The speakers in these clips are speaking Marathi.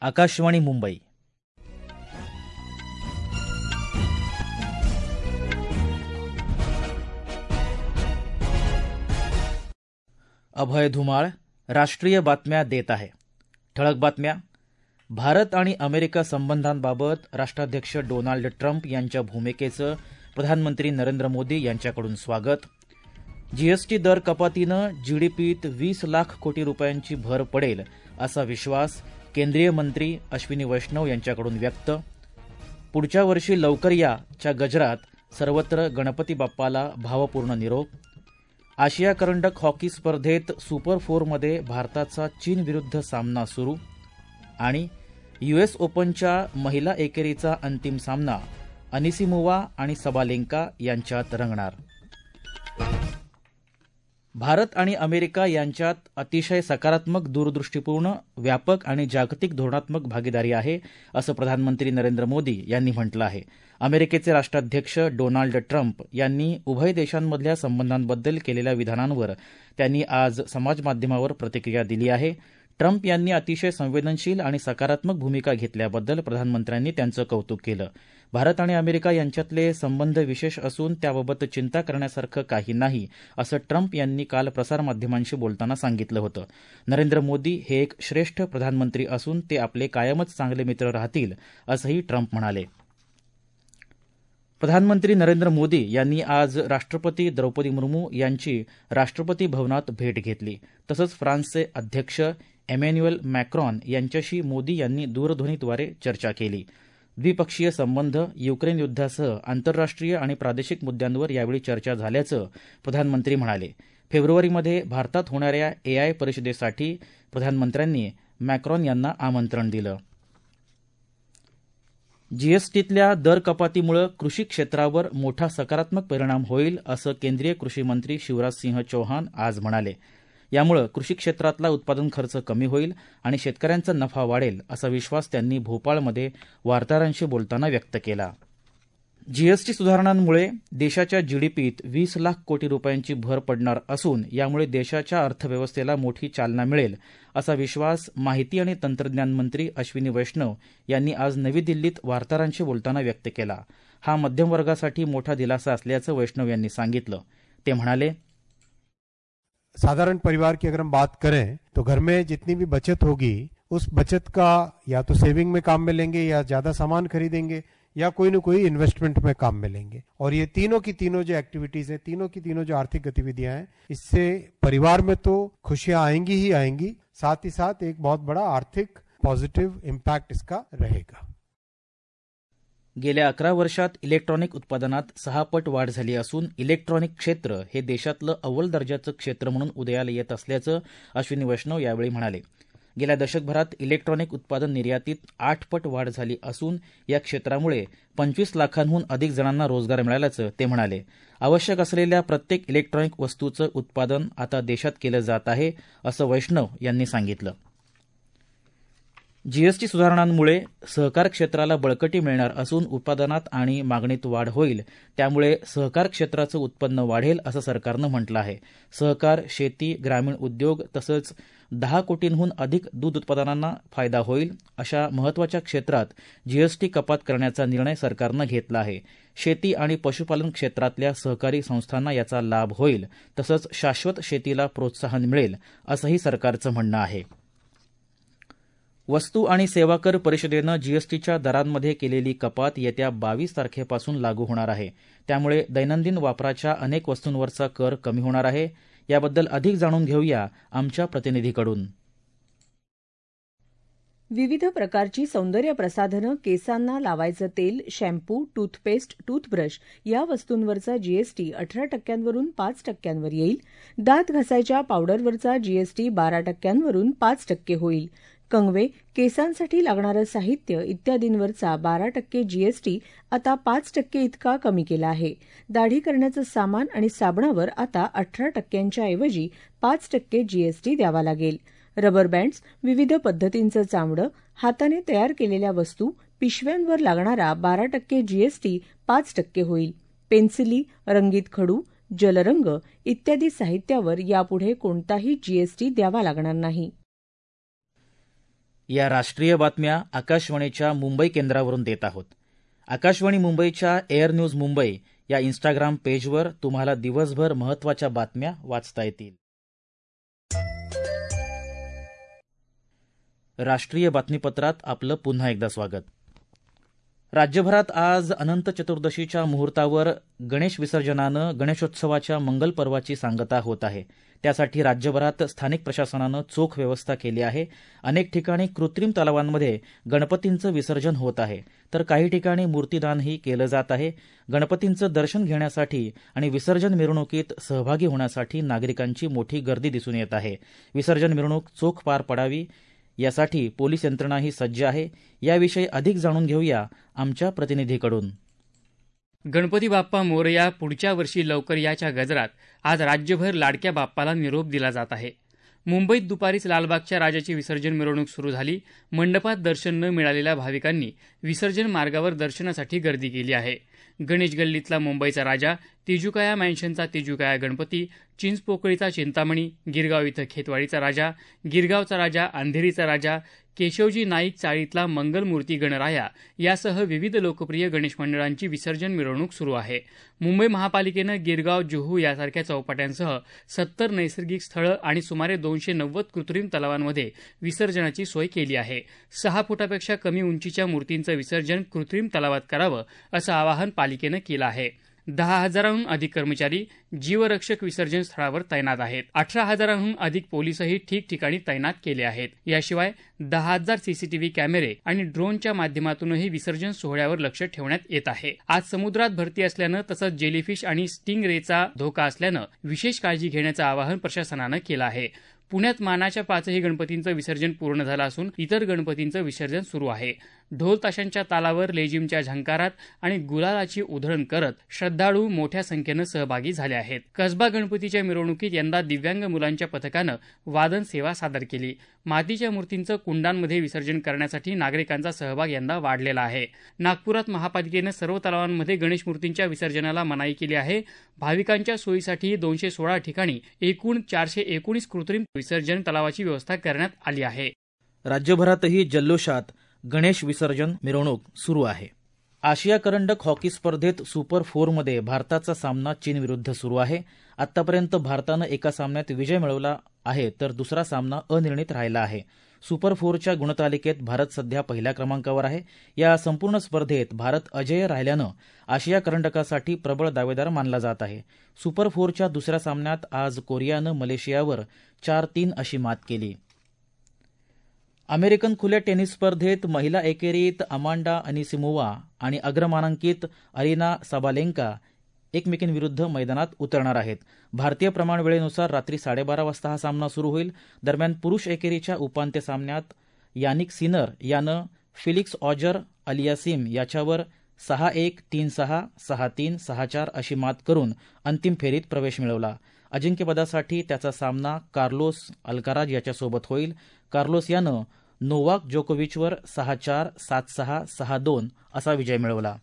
आकाशवाणी मुंबई. अभय धुमाळ राष्ट्रीय बातम्या देत आहे. ठळक बातम्या. भारत आणि अमेरिका संबंधांबाबत राष्ट्राध्यक्ष डोनाल्ड ट्रम्प यांच्या भूमिकेचं प्रधानमंत्री नरेंद्र मोदी यांच्याकडून स्वागत. जीएसटी दर कपातीनं जीडीपीत 20 लाख कोटी रुपयांची भर पडेल असा विश्वास केंद्रीय मंत्री अश्विनी वैष्णव यांच्याकडून व्यक्त. पुढच्या वर्षी लवकर याच्या गजरात सर्वत्र गणपती बाप्पाला भावपूर्ण निरोप. आशिया करंडक हॉकी स्पर्धेत सुपर 4मध्ये भारताचा चीन विरुद्ध सामना सुरू. आणि युएस ओपनच्या महिला एकेरीचा अंतिम सामना अनिसिमोवा आणि सबालेंका यांच्यात रंगणार. भारत आणि अमेरिका यांच्यात अतिशय सकारात्मक, दूरदृष्टीपूर्ण, व्यापक आणि जागतिक धोरणात्मक भागीदारी आहे असं प्रधानमंत्री नरेंद्र मोदी यांनी म्हटलं आहे. अमेरिकेचे राष्ट्राध्यक्ष डोनाल्ड ट्रम्प यांनी उभय देशांमधल्या संबंधांबद्दल केलेल्या विधानांवर त्यांनी आज समाजमाध्यमावर प्रतिक्रिया दिली आहे. ट्रम्प यांनी अतिशय संवेदनशील आणि सकारात्मक भूमिका घेतल्याबद्दल प्रधानमंत्र्यांनी त्यांचं कौतुक केलं. भारत आणि अमेरिका यांच्यातले संबंध विशेष असून त्याबाबत चिंता करण्यासारखं काही नाही असं ट्रम्प यांनी काल प्रसारमाध्यमांशी बोलताना सांगितलं होतं. नरेंद्र मोदी हे एक श्रेष्ठ प्रधानमंत्री असून ते आपले कायमच चांगले मित्र राहतील असंही ट्रम्प म्हणाले. प्रधानमंत्री नरेंद्र मोदी यांनी आज राष्ट्रपती द्रौपदी मुर्मू यांची राष्ट्रपती भवनात भेट घेतली. तसंच फ्रान्सचे अध्यक्ष एमॅन्युएल मॅक्रॉन यांच्याशी मोदी यांनी दूरध्वनीद्वारे चर्चा केली. द्विपक्षीय संबंध, युक्रेन युद्धासह आंतरराष्ट्रीय आणि प्रादेशिक मुद्द्यांवर यावेळी चर्चा झाल्याचं प्रधानमंत्री म्हणाले. फेब्रुवारीमध्ये भारतात होणाऱ्या एआय परिषदेसाठी प्रधानमंत्र्यांनी मॅक्रॉन यांना आमंत्रण दिलं. जीएसटीतल्या दर कपातीमुळे कृषी क्षेत्रावर मोठा सकारात्मक परिणाम होईल असं केंद्रीय कृषी मंत्री शिवराजसिंह चौहान आज म्हणाले. यामुळे कृषी क्षेत्रातला उत्पादन खर्च कमी होईल आणि शेतकऱ्यांचा नफा वाढेल असा विश्वास त्यांनी भोपाळमध्ये वार्ताहरांशी बोलताना व्यक्त केला. जीएसटी सुधारणांमुळे देशाच्या जीडीपीत 20 लाख कोटी रुपयांची भर पडणार असून यामुळे देशाच्या अर्थव्यवस्थेला मोठी चालना मिळेल असा विश्वास माहिती आणि तंत्रज्ञान मंत्री अश्विनी वैष्णव यांनी आज नवी दिल्लीत वार्ताहरांशी बोलताना व्यक्त केला. हा मध्यमवर्गासाठी मोठा दिलासा असल्याचं वैष्णव यांनी सांगितलं. ते म्हणाले, साधारण परिवार की अगर हम बात करें तो घर में जितनी भी बचत होगी उस बचत का या तो सेविंग में काम में लेंगे या ज्यादा सामान खरीदेंगे या कोई न कोई इन्वेस्टमेंट में काम में लेंगे. और ये तीनों की तीनों जो एक्टिविटीज हैं, तीनों की तीनों जो आर्थिक गतिविधियां हैं, इससे परिवार में तो खुशियां आएंगी ही आएंगी, साथ ही साथ एक बहुत बड़ा आर्थिक पॉजिटिव इम्पैक्ट इसका रहेगा. गेल्या 11 वर्षात इलेक्ट्रॉनिक उत्पादनात 6 पट वाढ झाली असून इलेक्ट्रॉनिक क्षेत्र हे देशातलं अव्वल दर्जाचं क्षेत्र म्हणून उदयाला येत असल्याचं अश्विनी वैष्णव यावेळी म्हणाले. गेल्या दशकभरात इलेक्ट्रॉनिक उत्पादन निर्यातीत 8 पट वाढ झाली असून या क्षेत्रामुळे 25 लाखांहून अधिक जणांना रोजगार मिळाल्याचं ते म्हणाले. आवश्यक असलेल्या प्रत्येक इलेक्ट्रॉनिक वस्तूचं उत्पादन आता देशात केलं जात आहे असं वैष्णव यांनी सांगितलं. जीएसटी सुधारणांमुळे सहकार क्षेत्राला बळकटी मिळणार असून उत्पादनात आणि मागणीत वाढ होईल. त्यामुळे सहकार क्षेत्राचं उत्पन्न वाढेल असं सरकारनं म्हटलं आहे. सहकार, शेती, ग्रामीण उद्योग तसंच 10 कोटींहून अधिक दूध उत्पादनांना फायदा होईल. अशा महत्वाच्या क्षेत्रात जीएसटी कपात करण्याचा निर्णय सरकारनं घेतला आहे. शेती आणि पशुपालन क्षेत्रातल्या सहकारी संस्थांना याचा लाभ होईल. तसंच शाश्वत शेतीला प्रोत्साहन मिळेल असंही सरकारचं म्हणणं आहे. वस्तू आणि सेवा कर परिषदेनं जीएसटीच्या दरांमध्ये केलेली कपात येत्या 22 तारखेपासून लागू होणार आहे. त्यामुळे दैनंदिन वापराच्या अनेक वस्तूंवरचा कर कमी होणार आहे. याबद्दल अधिक जाणून घेऊया आमच्या प्रतिनिधीकडून. विविध प्रकारची सौंदर्य प्रसाधनं, केसांना लावायचं तेल, शॅम्पू, टूथपेस्ट, टूथब्रश या वस्तूंवरचा जीएसटी 18% 5% येईल. दात घासायच्या पावडरवरचा जीएसटी 12% 5% होईल. कंगवे, केसांसाठी लागणारं साहित्य इत्यादींवरचा 12% जीएसटी आता 5% इतका कमी केला आहे. दाढी करण्याचं सामान आणि साबणावर आता 18% ऐवजी 5% जीएसटी द्यावा लागेल. रबर बँड्स, विविध पद्धतींचं चामडं, हाताने तयार केलेल्या वस्तू, पिशव्यांवर लागणारा 12% जीएसटी 5% होईल. पेन्सिली, रंगीत खडू, जलरंग इत्यादी साहित्यावर यापुढे कोणताही जीएसटी द्यावा लागणार नाही. या राष्ट्रीय बातम्या आकाशवाणीच्या मुंबई केंद्रावरून देत आहोत. आकाशवाणी मुंबईच्या एअर न्यूज मुंबई या इंस्टाग्राम पेजवर तुम्हाला दिवसभर महत्त्वाच्या बातम्या वाचता येतील. राष्ट्रीय बातमीपत्रात आपलं पुन्हा एकदा स्वागत. राज्यभरात आज अनंत चतुर्दशीच्या मुहूर्तावर गणेश विसर्जनानं गणेशोत्सवाच्या मंगल पर्वाची सांगता होत आहे. त्यासाठी राज्यभरात स्थानिक प्रशासनानं चोख व्यवस्था केली आहे. अनेक ठिकाणी कृत्रिम तलावांमध्ये गणपतींचं विसर्जन होत आहे, तर काही ठिकाणी मूर्तीदानही केलं जात आहे. गणपतींचं दर्शन घेण्यासाठी आणि विसर्जन मिरवणुकीत सहभागी होण्यासाठी नागरिकांची मोठी गर्दी दिसून येत आहे. विसर्जन मिरवणूक चोख पार पडावी यासाठी पोलीस यंत्रणाही सज्ज आहे. याविषयी अधिक जाणून घेऊया आमच्या प्रतिनिधीकडून. गणपती बाप्पा मोरया, पुढच्या वर्षी लवकर याच्या गजरात आज राज्यभर लाडक्या बाप्पाला निरोप दिला जात आहे. मुंबईत दुपारीच लालबागच्या राजाची विसर्जन मिरवणूक सुरू झाली. मंडपात दर्शन न मिळालेल्या भाविकांनी विसर्जन मार्गावर दर्शनासाठी गर्दी केली आहे. गणेश गल्लीतला मुंबईचा राजा, तिजुकाया मॅन्शनचा तिजुकाया गणपती, चिंचपोकळीचा चिंतामणी, गिरगाव इथं खेतवाडीचा राजा, गिरगावचा राजा, अंधेरीचा राजा, केशवजी नाईक चाळीतला मंगलमूर्ती गणराया यासह विविध लोकप्रिय गणेश मंडळांची विसर्जन मिरवणूक सुरू आहे. मुंबई महापालिकेनं गिरगाव, जुहू यासारख्या चौपाट्यांसह 70 नैसर्गिक स्थळं आणि सुमारे 290 कृत्रिम तलावांमध्ये विसर्जनाची सोय केली आहे. 6 फुटापेक्षा कमी उंचीच्या मूर्तींचं विसर्जन कृत्रिम तलावात करावं असं आवाहन पालिकेनं केलं आहे. 10,000हून अधिक कर्मचारी जीवरक्षक विसर्जन स्थळावर तैनात आहेत. 18,000हून अधिक पोलीसही ठिकठिकाणी तैनात केले आहेत. याशिवाय 10,000 सीसीटीव्ही कॅमेरे आणि ड्रोनच्या माध्यमातूनही विसर्जन सोहळ्यावर लक्ष ठेवण्यात येत आहे. आज समुद्रात भरती असल्यानं तसंच जेलीफिश आणि स्टिंग रेचा धोका असल्यानं विशेष काळजी घेण्याचं आवाहन प्रशासनानं केलं आहे. पुण्यात मानाच्या 5ही गणपतींचं विसर्जन पूर्ण झालं असून इतर गणपतींचं विसर्जन सुरू आहे. ढोल ताशांच्या तालावर, लेझिमच्या झंकारात आणि गुलालाची उधळण करत श्रद्धाळू मोठ्या संख्येनं सहभागी झाले आहेत. कसबा गणपतीच्या मिरवणुकीत यंदा दिव्यांग मुलांच्या पथकानं वादन सेवा सादर केली. मातीच्या मूर्तींचं कुंडांमध्ये विसर्जन करण्यासाठी नागरिकांचा सहभाग यंदा वाढलेला आहे. नागपुरात महापालिकेनं सर्व तलावांमध्ये गणेश मूर्तींच्या विसर्जनाला मनाई केली आहे. भाविकांच्या सोयीसाठी 216 ठिकाणी एकूण 419 कृत्रिम विसर्जन तलावाची व्यवस्था करण्यात आली आहे. राज्यभरातही जल्लोषात गणेश विसर्जन मिरवणूक सुरू आहे. आशिया करंडक हॉकी स्पर्धेत सुपर 4मध्ये भारताचा सामना चीनविरुद्ध सुरू आहे. आतापर्यंत भारतानं एका सामन्यात विजय मिळवला आहे, तर दुसरा सामना अनिर्णित राहिला आहे. सुपर 4च्या गुणतालिकेत भारत सध्या पहिल्या क्रमांकावर आहे. या संपूर्ण स्पर्धेत भारत अजेय राहिल्यानं आशिया करंडकासाठी प्रबळ दावेदार मानला जात आहे. सुपर 4च्या दुसऱ्या सामन्यात आज कोरियानं मलेशियावर 4-3 अशी मात केली. अमेरिकन खुल्या टेनिस स्पर्धेत महिला एकेरीत अमांडा अनिसिमोवा आणि अग्रमानांकित अरिना साबालेंका एकमेकींविरुद्ध मैदानात उतरणार आहेत. भारतीय प्रमाण वेळेनुसार रात्री 12:30 वाजता हा सामना सुरू होईल. दरम्यान पुरुष एकेरीच्या उपांत्य सामन्यात यानिक सिनर यानं फिलिक्स ऑजर अलियासिम याच्यावर 6-1, 3-6, 6-3, 6-4 अशी मात करून अंतिम फेरीत प्रवेश मिळवला. अजिंक्यपदासाठी त्याचा सामना कार्लोस अल्काराज याच्यासोबत होईल. कार्लोस यानं नोवाक जोकोविचवर 6-4, 7-6, 6-2 असा विजय मिळवला.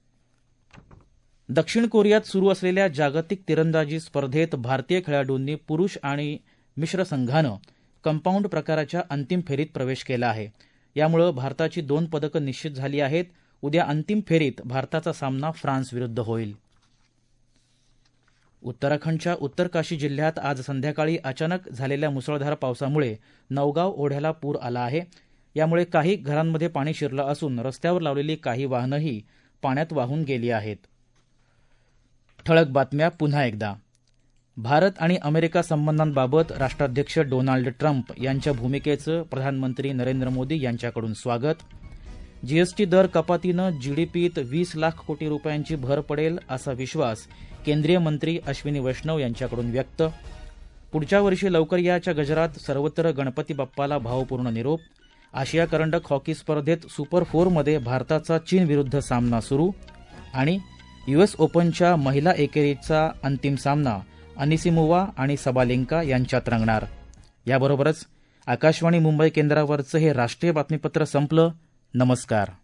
दक्षिण कोरियात सुरू असलेल्या जागतिक तिरंदाजी स्पर्धेत भारतीय खेळाडूंनी पुरुष आणि मिश्र संघानं कंपाऊंड प्रकाराच्या अंतिम फेरीत प्रवेश केला आहे. यामुळे भारताची 2 पदकं निश्चित झाली आहेत. उद्या अंतिम फेरीत भारताचा सामना फ्रान्स विरुद्ध होईल. उत्तराखंडच्या उत्तरकाशी जिल्ह्यात आज संध्याकाळी अचानक झालेल्या मुसळधार पावसामुळे नवगाव ओढ्याला पूर आला आहे. यामुळे काही घरांमध्ये पाणी शिरलं असून रस्त्यावर लावलेली काही वाहनंही पाण्यात वाहून गेली आहेत. ठळक बातम्या पुन्हा एकदा. भारत आणि अमेरिका संबंधांबाबत राष्ट्राध्यक्ष डोनाल्ड ट्रम्प यांच्या भूमिकेचं प्रधानमंत्री नरेंद्र मोदी यांच्याकडून स्वागत. जीएसटी दर कपातीनं जीडीपीत 20 लाख कोटी रुपयांची भर पडेल असा विश्वास केंद्रीय मंत्री अश्विनी वैष्णव यांच्याकडून व्यक्त. पुढच्या वर्षी लवकर याच्या गजरात सर्वत्र गणपती बाप्पाला भावपूर्ण निरोप. आशिया करंडक हॉकी स्पर्धेत सुपर 4मध्ये भारताचा चीनविरुद्ध सामना सुरू. आणि युएस ओपनच्या महिला एकेरीचा अंतिम सामना अनिसिमोवा आणि सबालेंका यांच्यात रंगणार. याबरोबरच आकाशवाणी मुंबई केंद्रावरचं हे राष्ट्रीय बातमीपत्र संपलं. नमस्कार.